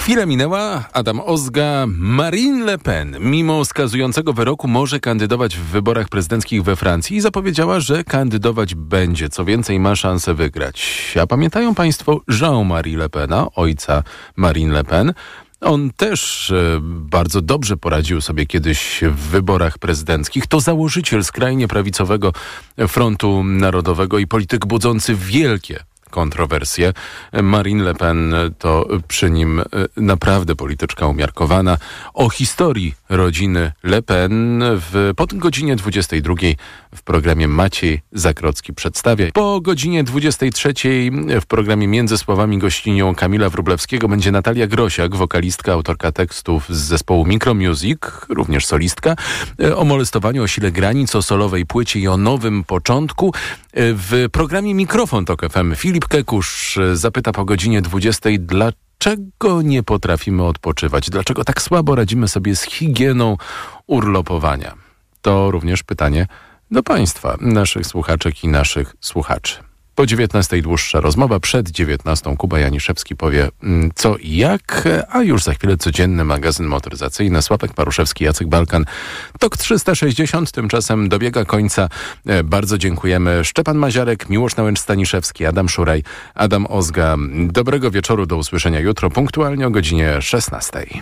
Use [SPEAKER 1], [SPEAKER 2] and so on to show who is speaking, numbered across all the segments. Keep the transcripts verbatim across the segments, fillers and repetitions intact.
[SPEAKER 1] Chwila minęła. Adam Ozga. Marine Le Pen, mimo skazującego wyroku, może kandydować w wyborach prezydenckich we Francji i zapowiedziała, że kandydować będzie. Co więcej, ma szansę wygrać. A pamiętają państwo Jean-Marie Le Pena, ojca Marine Le Pen? On też e, bardzo dobrze poradził sobie kiedyś w wyborach prezydenckich. To założyciel skrajnie prawicowego Frontu Narodowego i polityk budzący wielkie kontrowersje. Marine Le Pen to przy nim naprawdę polityczka umiarkowana. O historii rodziny Le Pen w, po godzinie dwudziestej drugiej w programie Maciej Zakrocki przedstawia. Po godzinie dwudziestej trzeciej w programie Między Słowami gościnią Kamila Wróblewskiego będzie Natalia Grosiak, wokalistka, autorka tekstów z zespołu Micromusic, również solistka, o molestowaniu, o sile granic, o solowej płycie i o nowym początku. W programie Mikrofon Tok F M Filip Kekusz zapyta po godzinie dwudziestej, dlaczego nie potrafimy odpoczywać? Dlaczego tak słabo radzimy sobie z higieną urlopowania? To również pytanie do państwa, naszych słuchaczek i naszych słuchaczy. Po dziewiętnastej dłuższa rozmowa, przed dziewiętnastą Kuba Janiszewski powie co i jak, a już za chwilę codzienny magazyn motoryzacyjny. Sławek Paruszewski, Jacek Balkan. Tok trzysta sześćdziesiąt tymczasem dobiega końca. Bardzo dziękujemy. Szczepan Maziarek, Miłosz Nałęcz-Staniszewski, Adam Szuraj, Adam Ozga. Dobrego wieczoru, do usłyszenia jutro punktualnie o godzinie szesnastej.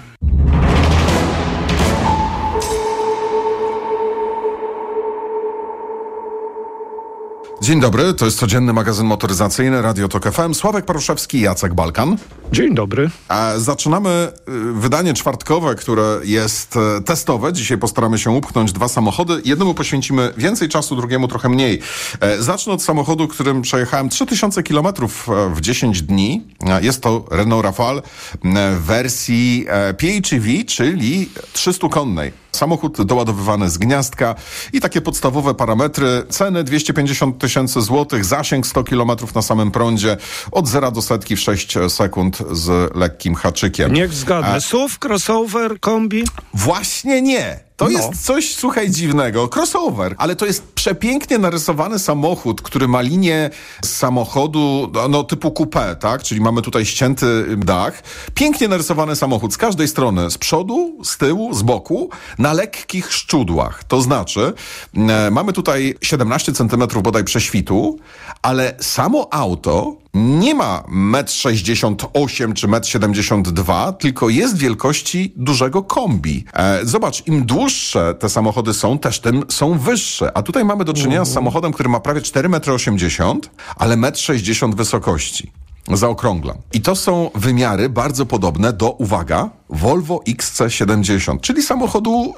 [SPEAKER 2] Dzień dobry, to jest codzienny magazyn motoryzacyjny Radio Tok F M. Sławek Paruszewski, Jacek Balkan.
[SPEAKER 3] Dzień dobry.
[SPEAKER 2] A zaczynamy wydanie czwartkowe, które jest testowe. Dzisiaj postaramy się upchnąć dwa samochody. Jednemu poświęcimy więcej czasu, drugiemu trochę mniej. Zacznę od samochodu, którym przejechałem trzy tysiące kilometrów w dziesięć dni. Jest to Renault Rafale w wersji P H E V, czyli trzystukonnej. Samochód doładowywany z gniazdka i takie podstawowe parametry. Ceny dwieście pięćdziesiąt tysięcy złotych, zasięg sto kilometrów na samym prądzie, od zera do setki w sześć sekund z lekkim haczykiem.
[SPEAKER 3] Niech zgadnę. A... S U V, crossover, kombi?
[SPEAKER 2] Właśnie nie. To no. jest coś, słuchaj, dziwnego. Crossover, ale to jest przepięknie narysowany samochód, który ma linię samochodu no, typu coupé, tak? Czyli mamy tutaj ścięty dach. Pięknie narysowany samochód z każdej strony, z przodu, z tyłu, z boku, na lekkich szczudłach. To znaczy, e, mamy tutaj siedemnaście centymetrów bodaj prześwitu, ale samo auto nie ma metr sześćdziesiąt osiem czy metr siedemdziesiąt dwa, tylko jest wielkości dużego kombi. E, zobacz, im dłuższe te samochody są, też tym są wyższe. A tutaj mamy do czynienia z samochodem, który ma prawie cztery metry osiemdziesiąt, ale metr sześćdziesiąt wysokości. Zaokrąglam. I to są wymiary bardzo podobne do, uwaga, Volvo X C siedemdziesiąt, czyli samochodu,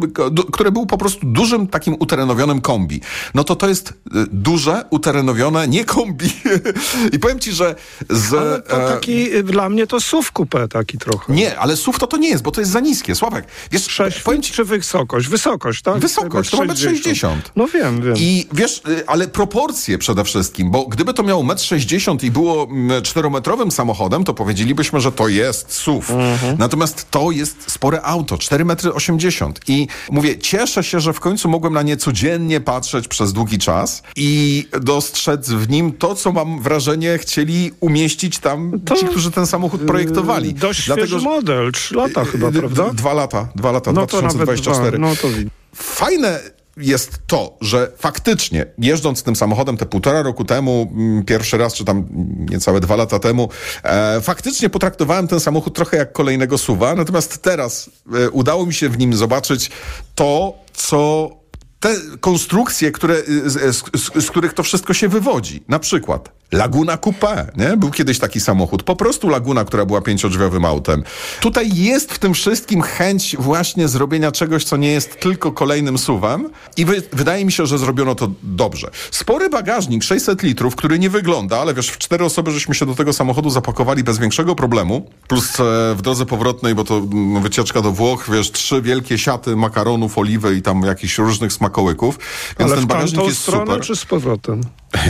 [SPEAKER 2] który był po prostu dużym takim uterenowionym kombi. No to to jest duże, uterenowione, nie kombi. I powiem ci, że z...
[SPEAKER 3] Ale to taki, e... dla mnie to S U V coupé taki trochę.
[SPEAKER 2] Nie, ale S U V to to nie jest, bo to jest za niskie. Sławek, wiesz...
[SPEAKER 3] Prześwit powiem ci... czy wysokość? Wysokość, tak?
[SPEAKER 2] Wysokość, to ma metr sześćdziesiąt.
[SPEAKER 3] No wiem, wiem.
[SPEAKER 2] I wiesz, ale proporcje przede wszystkim, bo gdyby to miało metr sześćdziesiąt i było czterometrowym samochodem, to powiedzielibyśmy, że to jest S U V. Mhm. Natomiast to jest spore auto, cztery metry osiemdziesiąt. I mówię, cieszę się, że w końcu mogłem na nie codziennie patrzeć przez długi czas i dostrzec w nim to, co mam wrażenie chcieli umieścić tam to ci, którzy ten samochód projektowali.
[SPEAKER 3] Dość świeży Dlatego, model, trzy lata chyba, prawda?
[SPEAKER 2] Dwa lata, dwa lata,
[SPEAKER 3] no
[SPEAKER 2] dwa tysiące dwadzieścia cztery.
[SPEAKER 3] Dwa, no to widać.
[SPEAKER 2] Fajne jest to, że faktycznie jeżdżąc tym samochodem te półtora roku temu, pierwszy raz, czy tam niecałe dwa lata temu, e, faktycznie potraktowałem ten samochód trochę jak kolejnego suwa, natomiast teraz e, udało mi się w nim zobaczyć to, co te konstrukcje, które, z, z, z których to wszystko się wywodzi. Na przykład Laguna Coupé, nie? Był kiedyś taki samochód. Po prostu Laguna, która była pięciodrzwiowym autem. Tutaj jest w tym wszystkim chęć właśnie zrobienia czegoś, co nie jest tylko kolejnym suwem i wy, wydaje mi się, że zrobiono to dobrze. Spory bagażnik, sześćset litrów, który nie wygląda, ale wiesz, w cztery osoby żeśmy się do tego samochodu zapakowali bez większego problemu. Plus e, w drodze powrotnej, bo to m, wycieczka do Włoch, wiesz, trzy wielkie siaty makaronów, oliwy i tam jakichś różnych smakołyków. Więc
[SPEAKER 3] ale
[SPEAKER 2] ten
[SPEAKER 3] w
[SPEAKER 2] bagażnik jest
[SPEAKER 3] stronę,
[SPEAKER 2] super.
[SPEAKER 3] Czy z powrotem?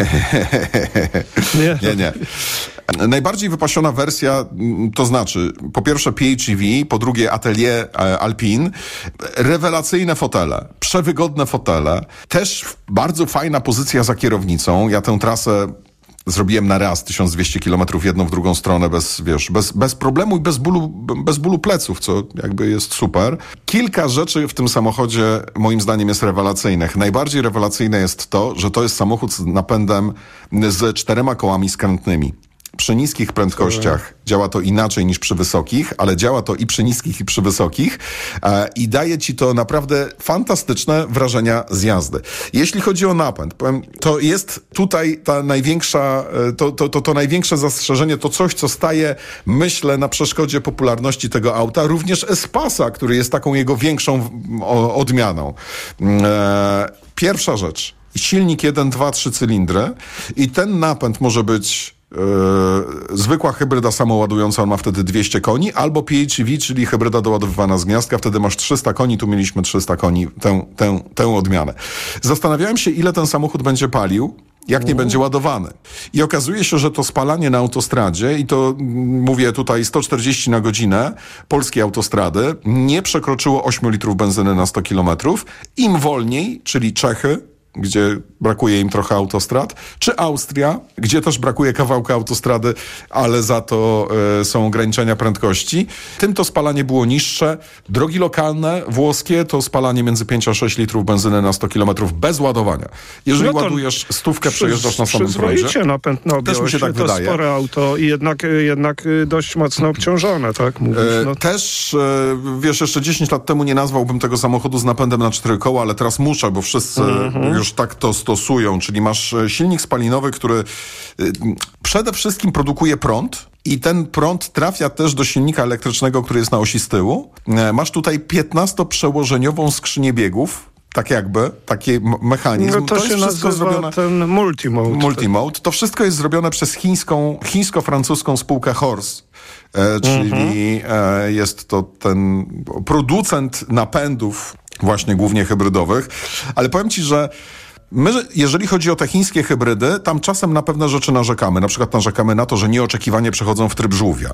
[SPEAKER 2] nie. nie, nie. Najbardziej wypasiona wersja, to znaczy po pierwsze P H E V, po drugie Atelier Alpine, rewelacyjne fotele, przewygodne fotele, też bardzo fajna pozycja za kierownicą. Ja tę trasę zrobiłem na raz tysiąc dwieście kilometrów w jedną, w drugą stronę bez, wiesz, bez, bez problemu i bez bólu, bez bólu pleców, co jakby jest super. Kilka rzeczy w tym samochodzie moim zdaniem jest rewelacyjnych. Najbardziej rewelacyjne jest to, że to jest samochód z napędem z czterema kołami skrętnymi. Przy niskich prędkościach działa to inaczej niż przy wysokich, ale działa to i przy niskich, i przy wysokich e, i daje ci to naprawdę fantastyczne wrażenia z jazdy. Jeśli chodzi o napęd, powiem, to jest tutaj ta największa, to, to, to, to największe zastrzeżenie, to coś, co staje, myślę, na przeszkodzie popularności tego auta, również Espasa, który jest taką jego większą o, odmianą. E, pierwsza rzecz, silnik jeden, dwa, trzy cylindry i ten napęd może być Yy, zwykła hybryda samoładująca, on ma wtedy dwieście koni, albo P H E V, czyli hybryda doładowywana z gniazdka, wtedy masz trzysta koni, tu mieliśmy trzysta koni, tę, tę, tę odmianę. Zastanawiałem się, ile ten samochód będzie palił, jak nie będzie ładowany. I okazuje się, że to spalanie na autostradzie, i to mówię tutaj sto czterdzieści na godzinę, polskie autostrady, nie przekroczyło osiem litrów benzyny na sto kilometrów. Im wolniej, czyli Czechy, gdzie brakuje im trochę autostrad, czy Austria, gdzie też brakuje kawałka autostrady, ale za to y, są ograniczenia prędkości. Tym to spalanie było niższe. Drogi lokalne, włoskie, to spalanie między pięć a sześć litrów benzyny na sto kilometrów bez ładowania. Jeżeli no ładujesz stówkę, przejeżdżasz na samym prądzie.
[SPEAKER 3] napęd na
[SPEAKER 2] też mi się tak
[SPEAKER 3] to
[SPEAKER 2] wydaje.
[SPEAKER 3] Spore auto i jednak, jednak dość mocno obciążone, tak? Mówisz, no.
[SPEAKER 2] e, też, e, wiesz, jeszcze dziesięć lat temu nie nazwałbym tego samochodu z napędem na cztery koła, ale teraz muszę, bo wszyscy mm-hmm. już tak to stosują, czyli masz silnik spalinowy, który y, przede wszystkim produkuje prąd i ten prąd trafia też do silnika elektrycznego, który jest na osi z tyłu. E, masz tutaj piętnastoprzełożeniową skrzynię biegów, tak jakby, taki m- mechanizm.
[SPEAKER 3] No to, to się jest wszystko zrobione ten multimode.
[SPEAKER 2] Multimode. To wszystko jest zrobione przez chińską, chińsko-francuską spółkę Horse. E, czyli mhm. e, jest to ten producent napędów właśnie głównie hybrydowych. Ale powiem ci, że my, jeżeli chodzi o te chińskie hybrydy, tam czasem na pewne rzeczy narzekamy. Na przykład narzekamy na to, że nieoczekiwanie przechodzą w tryb żółwia.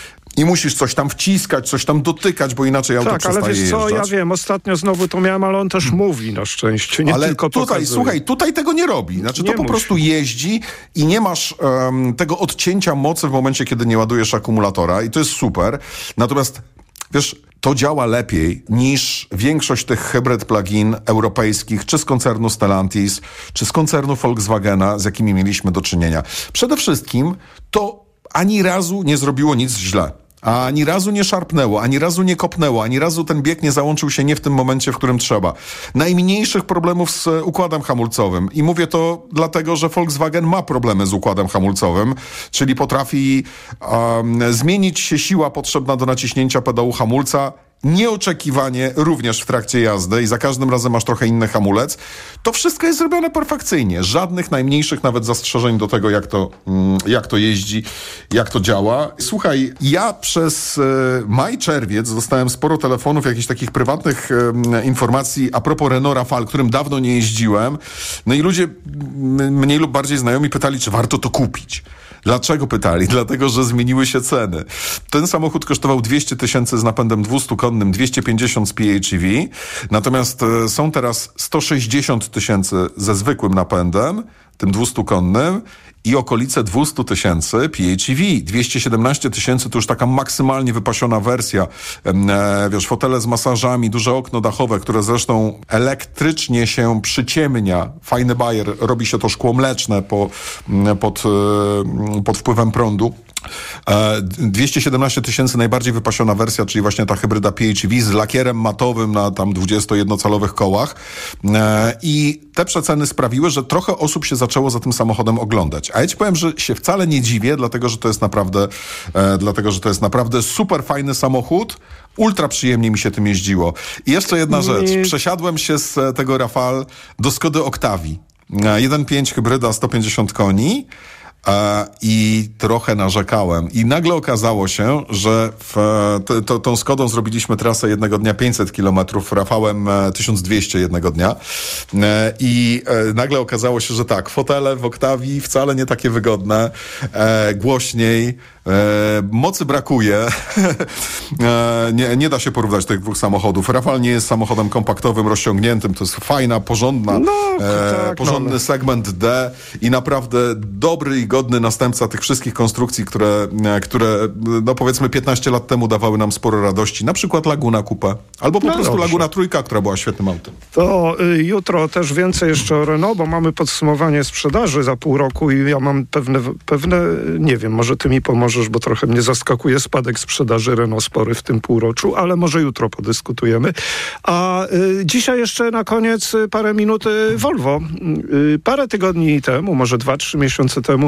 [SPEAKER 2] I musisz coś tam wciskać, coś tam dotykać, bo inaczej auto
[SPEAKER 3] tak,
[SPEAKER 2] przestaje
[SPEAKER 3] jeżdżać. Tak, ale wiesz co,
[SPEAKER 2] jeżdżać.
[SPEAKER 3] ja wiem, ostatnio znowu to miałem, ale on też mówi na szczęście, nie
[SPEAKER 2] ale
[SPEAKER 3] tylko
[SPEAKER 2] tutaj,
[SPEAKER 3] pokazuje.
[SPEAKER 2] słuchaj, tutaj tego nie robi. Znaczy
[SPEAKER 3] nie
[SPEAKER 2] to po
[SPEAKER 3] musi.
[SPEAKER 2] prostu jeździ i nie masz um, tego odcięcia mocy w momencie, kiedy nie ładujesz akumulatora i to jest super. Natomiast wiesz, to działa lepiej niż większość tych hybryd plug-in europejskich, czy z koncernu Stellantis, czy z koncernu Volkswagena, z jakimi mieliśmy do czynienia. Przede wszystkim to ani razu nie zrobiło nic źle. A ani razu nie szarpnęło, ani razu nie kopnęło, ani razu ten bieg nie załączył się nie w tym momencie, w którym trzeba. Najmniejszych problemów z układem hamulcowym. I mówię to dlatego, że Volkswagen ma problemy z układem hamulcowym, czyli potrafi um, zmienić się siła potrzebna do naciśnięcia pedału hamulca nieoczekiwanie również w trakcie jazdy i za każdym razem masz trochę inny hamulec. To wszystko jest zrobione perfekcyjnie. Żadnych najmniejszych nawet zastrzeżeń do tego, jak to, jak to jeździ, jak to działa. Słuchaj, ja przez maj, czerwiec dostałem sporo telefonów, jakichś takich prywatnych informacji a propos Renault Rafale, którym dawno nie jeździłem. No i ludzie mniej lub bardziej znajomi pytali, czy warto to kupić. Dlaczego pytali? Dlatego, że zmieniły się ceny. Ten samochód kosztował dwieście tysięcy z napędem dwustukonnym, dwieście pięćdziesiąt z P H E V. Natomiast e, są teraz sto sześćdziesiąt tysięcy ze zwykłym napędem, tym dwustukonnym i okolice dwieście tysięcy P H E V. dwieście siedemnaście tysięcy to już taka maksymalnie wypasiona wersja. E, wiesz, fotele z masażami, duże okno dachowe, które zresztą elektrycznie się przyciemnia. Fajny bajer, robi się to szkło mleczne po, pod, pod wpływem prądu. dwieście siedemnaście tysięcy najbardziej wypasiona wersja, czyli właśnie ta hybryda P H E V z lakierem matowym na tam dwudziestojednocalowych kołach. I te przeceny sprawiły, że trochę osób się zaczęło za tym samochodem oglądać. A ja ci powiem, że się wcale nie dziwię, dlatego, że to jest naprawdę, e, dlatego, że to jest naprawdę super fajny samochód. Ultra przyjemnie mi się tym jeździło. I jeszcze jedna rzecz. Przesiadłem się z tego Rafale do Skody Octavii. jeden przecinek pięć hybryda, sto pięćdziesiąt koni. E, I trochę narzekałem. I nagle okazało się, że w, to, to, tą Skodą zrobiliśmy trasę jednego dnia pięćset kilometrów, Rafałem tysiąc dwieście jednego dnia. E, I e, nagle okazało się, że tak, fotele w Octavii wcale nie takie wygodne, e, głośniej, E, mocy brakuje. e, nie, nie da się porównać tych dwóch samochodów. Rafał nie jest samochodem kompaktowym, rozciągniętym. To jest fajna, porządna,
[SPEAKER 3] no,
[SPEAKER 2] e,
[SPEAKER 3] tak,
[SPEAKER 2] porządny
[SPEAKER 3] no.
[SPEAKER 2] segment D i naprawdę dobry i godny następca tych wszystkich konstrukcji, które, które no powiedzmy piętnaście lat temu dawały nam sporo radości. Na przykład Laguna Coupe. Albo po
[SPEAKER 3] No
[SPEAKER 2] prostu
[SPEAKER 3] dobrze.
[SPEAKER 2] Laguna Trójka, która była świetnym autem.
[SPEAKER 3] To y, jutro też więcej jeszcze o Renault, bo mamy podsumowanie sprzedaży za pół roku i ja mam pewne, pewne, nie wiem, może ty mi pomożesz, bo trochę mnie zaskakuje spadek sprzedaży Renault spory w tym półroczu, ale może jutro podyskutujemy. A y, dzisiaj jeszcze na koniec y, parę minut y, Volvo. Y, parę tygodni temu, może dwa, trzy miesiące temu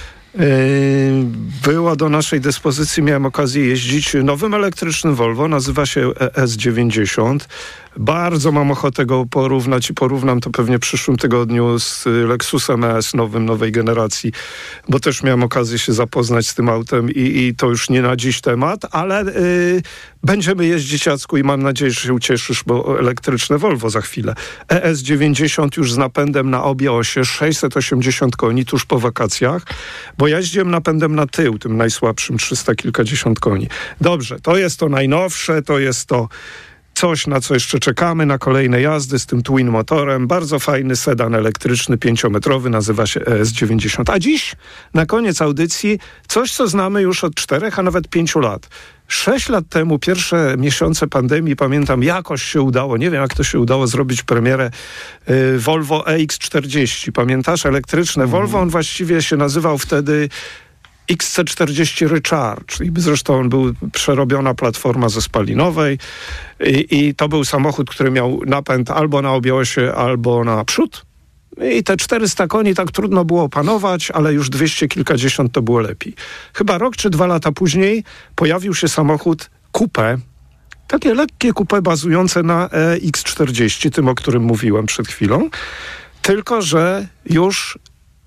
[SPEAKER 3] była do naszej dyspozycji, miałem okazję jeździć nowym elektrycznym Volvo, nazywa się E S dziewięćdziesiąt. Bardzo mam ochotę go porównać i porównam to pewnie w przyszłym tygodniu z Lexusem E S nowym, nowej generacji, bo też miałem okazję się zapoznać z tym autem i, i to już nie na dziś temat, ale yy, będziemy jeździć, Jacku, i mam nadzieję, że się ucieszysz, bo elektryczne Volvo za chwilę. E S dziewięćdziesiąt już z napędem na obie osie, sześćset osiemdziesiąt koni tuż po wakacjach, bo ja jeździłem napędem na tył, tym najsłabszym, trzysta kilkadziesiąt koni. Dobrze, to jest to najnowsze, to jest to coś, na co jeszcze czekamy, na kolejne jazdy z tym twin motorem. Bardzo fajny sedan elektryczny, pięciometrowy, nazywa się E S dziewięćdziesiąt. A dziś, na koniec audycji, coś, co znamy już od czterech, a nawet pięciu lat. Sześć lat temu, pierwsze miesiące pandemii, pamiętam, jakoś się udało, nie wiem jak to się udało, zrobić premierę y, Volvo E X czterdzieści. Pamiętasz? Elektryczne mm. Volvo, on właściwie się nazywał wtedy X C czterdzieści Recharge. I zresztą on był przerobiona platforma ze spalinowej i, i to był samochód, który miał napęd albo na obie osie, albo na przód. I te czterysta koni tak trudno było opanować, ale już dwieście kilkadziesiąt to było lepiej. Chyba rok czy dwa lata później pojawił się samochód Coupe, takie lekkie coupe bazujące na E X czterdzieści, tym, o którym mówiłem przed chwilą, tylko że już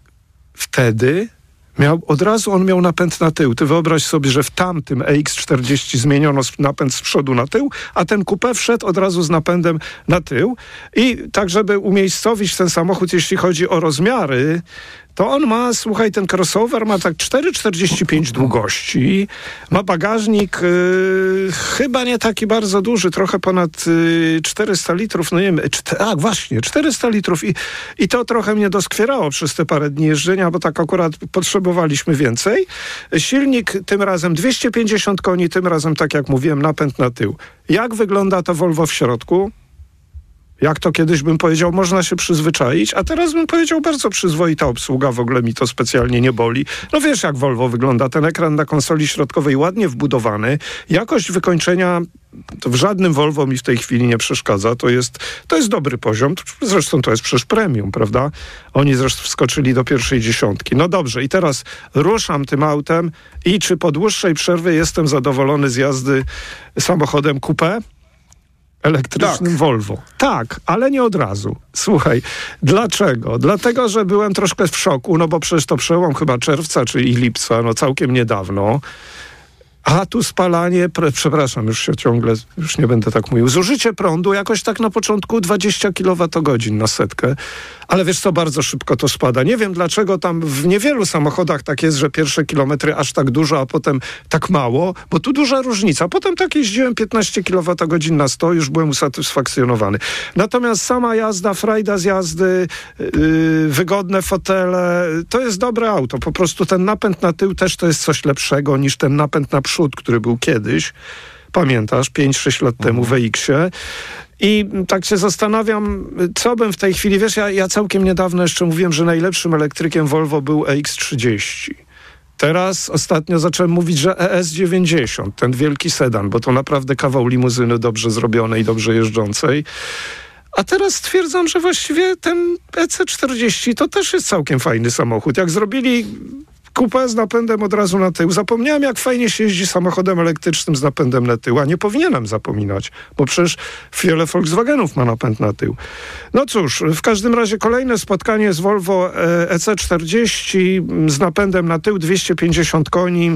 [SPEAKER 3] wtedy miał, od razu on miał napęd na tył. Ty wyobraź sobie, że w tamtym E X czterdzieści zmieniono napęd z przodu na tył, a ten coupe wszedł od razu z napędem na tył. I tak, żeby umiejscowić ten samochód, jeśli chodzi o rozmiary, to on ma, słuchaj, ten crossover ma tak cztery czterdzieści pięć długości, ma bagażnik yy, chyba nie taki bardzo duży, trochę ponad yy, czterysta litrów, no nie wiem, tak właśnie, czterysta litrów i, i to trochę mnie doskwierało przez te parę dni jeżdżenia, bo tak akurat potrzebowaliśmy więcej. Silnik tym razem dwieście pięćdziesiąt koni, tym razem, tak jak mówiłem, napęd na tył. Jak wygląda to Volvo w środku? Jak to kiedyś bym powiedział, można się przyzwyczaić, a teraz bym powiedział, bardzo przyzwoita obsługa, w ogóle mi to specjalnie nie boli. No wiesz, jak Volvo wygląda, ten ekran na konsoli środkowej ładnie wbudowany, jakość wykończenia to w żadnym Volvo mi w tej chwili nie przeszkadza, to jest, to jest dobry poziom, zresztą to jest przecież premium, prawda? Oni zresztą wskoczyli do pierwszej dziesiątki. No dobrze, i teraz ruszam tym autem i czy po dłuższej przerwie jestem zadowolony z jazdy samochodem coupe? Elektrycznym tak. Volvo. Tak, ale nie od razu. Słuchaj, dlaczego? Dlatego, że byłem troszkę w szoku, no bo przecież to przełom chyba czerwca czy i lipca, no całkiem niedawno. A tu spalanie, pre, przepraszam, już się ciągle, już nie będę tak mówił, zużycie prądu jakoś tak na początku dwadzieścia kilowatogodzin na setkę, ale wiesz co, bardzo szybko to spada. Nie wiem dlaczego tam w niewielu samochodach tak jest, że pierwsze kilometry aż tak dużo, a potem tak mało, bo tu duża różnica. Potem tak jeździłem piętnaście kilowatogodzin na sto, już byłem usatysfakcjonowany. Natomiast sama jazda, frajda z jazdy, yy, wygodne fotele, to jest dobre auto. Po prostu ten napęd na tył też to jest coś lepszego niż ten napęd na przód, który był kiedyś, pamiętasz, pięć sześć lat temu w E X-ie. I tak się zastanawiam, co bym w tej chwili, wiesz, ja, ja całkiem niedawno jeszcze mówiłem, że najlepszym elektrykiem Volvo był E X trzydzieści. Teraz ostatnio zacząłem mówić, że E S dziewięćdziesiąt, ten wielki sedan, bo to naprawdę kawał limuzyny dobrze zrobionej, dobrze jeżdżącej. A teraz stwierdzam, że właściwie ten E C czterdzieści to też jest całkiem fajny samochód. Jak zrobili coupe z napędem od razu na tył. Zapomniałem, jak fajnie się jeździ samochodem elektrycznym z napędem na tył, a nie powinienem zapominać, bo przecież wiele Volkswagenów ma napęd na tył. No cóż, w każdym razie kolejne spotkanie z Volvo E C czterdzieści z napędem na tył, dwieście pięćdziesiąt koni.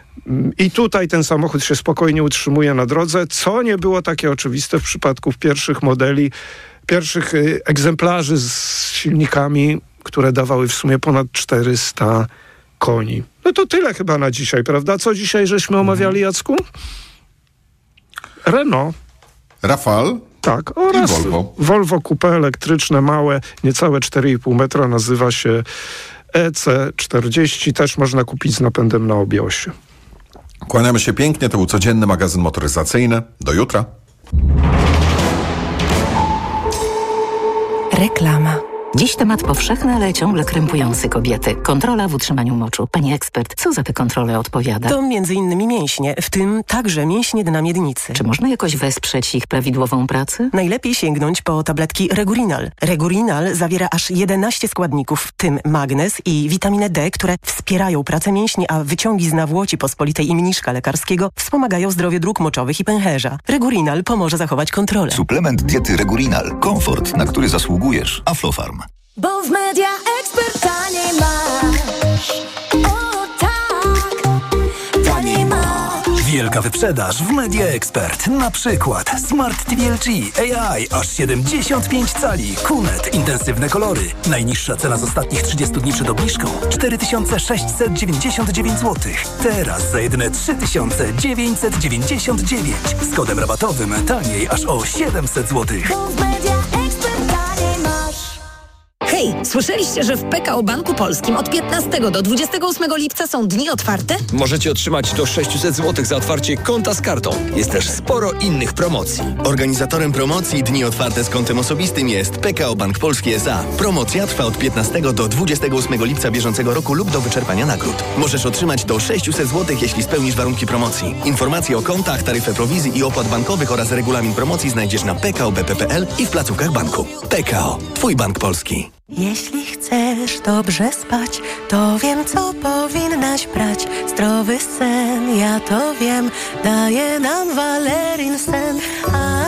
[SPEAKER 3] I tutaj ten samochód się spokojnie utrzymuje na drodze, co nie było takie oczywiste w przypadku pierwszych modeli, pierwszych egzemplarzy z silnikami, które dawały w sumie ponad czterysta koni. No to tyle chyba na dzisiaj, prawda? Co dzisiaj żeśmy omawiali, Jacku? Renault.
[SPEAKER 2] Rafał.
[SPEAKER 3] Tak, oraz
[SPEAKER 2] I Volvo.
[SPEAKER 3] Volvo Coupé elektryczne, małe, niecałe cztery i pół metra, nazywa się E C czterdzieści, też można kupić z napędem na obie osie.
[SPEAKER 2] Kłaniamy się pięknie, to był codzienny magazyn motoryzacyjny. Do jutra.
[SPEAKER 4] Reklama. Dziś temat powszechny, ale ciągle krępujący kobiety. Kontrola w utrzymaniu moczu. Pani ekspert, co za te kontrole odpowiada?
[SPEAKER 5] To między innymi mięśnie, w tym także mięśnie dna miednicy.
[SPEAKER 4] Czy można jakoś wesprzeć ich prawidłową pracę?
[SPEAKER 5] Najlepiej sięgnąć po tabletki Regurinal. Regurinal zawiera aż jedenaście składników, w tym magnez i witaminę D, które wspierają pracę mięśni, a wyciągi z nawłoci pospolitej i mniszka lekarskiego wspomagają zdrowie dróg moczowych i pęcherza. Regurinal pomoże zachować kontrolę.
[SPEAKER 6] Suplement diety Regurinal. Komfort, na który zasługujesz. Aflofarm.
[SPEAKER 7] Bo w Media Expert taniej masz. O tak, taniej masz.
[SPEAKER 8] Wielka wyprzedaż w Media Expert. Na przykład Smart T V L G A I aż siedemdziesiąt pięć cali. Q N E T intensywne kolory. Najniższa cena z ostatnich trzydziestu dni przed obniżką cztery tysiące sześćset dziewięćdziesiąt dziewięć złotych. Teraz za jedyne trzy tysiące dziewięćset dziewięćdziesiąt dziewięć. Z kodem rabatowym taniej aż o siedemset złotych.
[SPEAKER 7] Bo w Media Expert taniej masz.
[SPEAKER 9] Hej, słyszeliście, że w P K O Banku Polskim od piętnastego do dwudziestego ósmego lipca są dni otwarte?
[SPEAKER 10] Możecie otrzymać do sześćset złotych za otwarcie konta z kartą. Jest też sporo innych promocji.
[SPEAKER 11] Organizatorem promocji Dni Otwarte z kontem osobistym jest P K O Bank Polski S A. Promocja trwa od piętnastego do dwudziestego ósmego lipca bieżącego roku lub do wyczerpania nagród. Możesz otrzymać do sześćset złotych, jeśli spełnisz warunki promocji. Informacje o kontach, taryfę prowizji i opłat bankowych oraz regulamin promocji znajdziesz na p k o b p kropka p l i w placówkach banku. P K O. Twój bank polski.
[SPEAKER 5] Jeśli chcesz dobrze spać, to wiem, co powinnaś brać. Zdrowy sen, ja to wiem, daje nam Valerin sen. A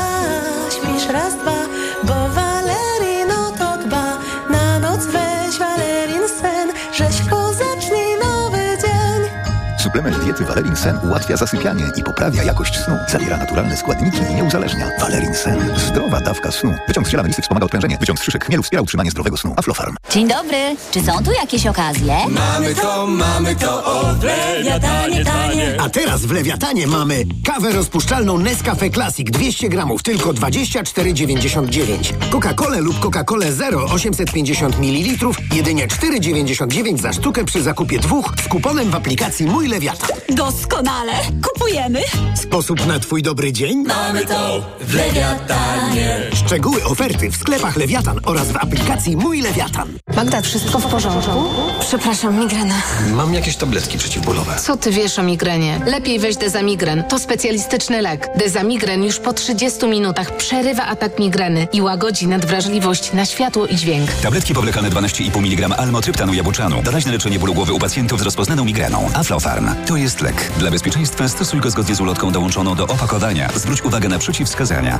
[SPEAKER 5] śpisz raz, dwa, bo Valerino to dba. Na noc weź Valerin sen, rzeźko zacznij nowy dzień.
[SPEAKER 6] Suplement diety Valerin Sen ułatwia zasypianie i poprawia jakość snu. Zawiera naturalne składniki i nie uzależnia. Valerin Sen. Zdrowa dawka snu. Wyciąg z ziela melisy wspomaga odprężenie. Wyciąg z szyszek chmielu wspiera utrzymanie zdrowego snu. Aflofarm.
[SPEAKER 12] Dzień dobry. Czy są tu jakieś okazje?
[SPEAKER 13] Mamy to, mamy to, o w Lewiatanie, tanie. A teraz w Lewiatanie mamy kawę rozpuszczalną Nescafe Classic dwieście gramów, tylko dwadzieścia cztery dziewięćdziesiąt dziewięć. Coca-Colę lub Coca-Colę Zero osiemset pięćdziesiąt mililitrów, jedynie cztery dziewięćdziesiąt dziewięć za sztukę przy zakupie dwóch z kuponem w aplikacji Mój Lewiatan.
[SPEAKER 9] Doskonale. Kupujemy.
[SPEAKER 13] Sposób na twój dobry dzień?
[SPEAKER 9] Mamy to w Lewiatanie.
[SPEAKER 13] Szczegóły oferty w sklepach Lewiatan oraz w aplikacji Mój Lewiatan.
[SPEAKER 14] Magda, wszystko w porządku? Przepraszam, migrena.
[SPEAKER 10] Mam jakieś tabletki przeciwbólowe.
[SPEAKER 14] Co ty wiesz o migrenie? Lepiej weź Dezamigren. To specjalistyczny lek. Dezamigren już po trzydziestu minutach przerywa atak migreny i łagodzi nadwrażliwość na światło i dźwięk.
[SPEAKER 15] Tabletki powlekane dwanaście i pół miligrama almotryptanu jabłczanu. Doraźne leczenie bólu głowy u pacjentów z rozpoznaną migreną. Aflofarm. To jest lek. Dla bezpieczeństwa stosuj go zgodnie z ulotką dołączoną do opakowania. Zwróć uwagę na przeciwwskazania.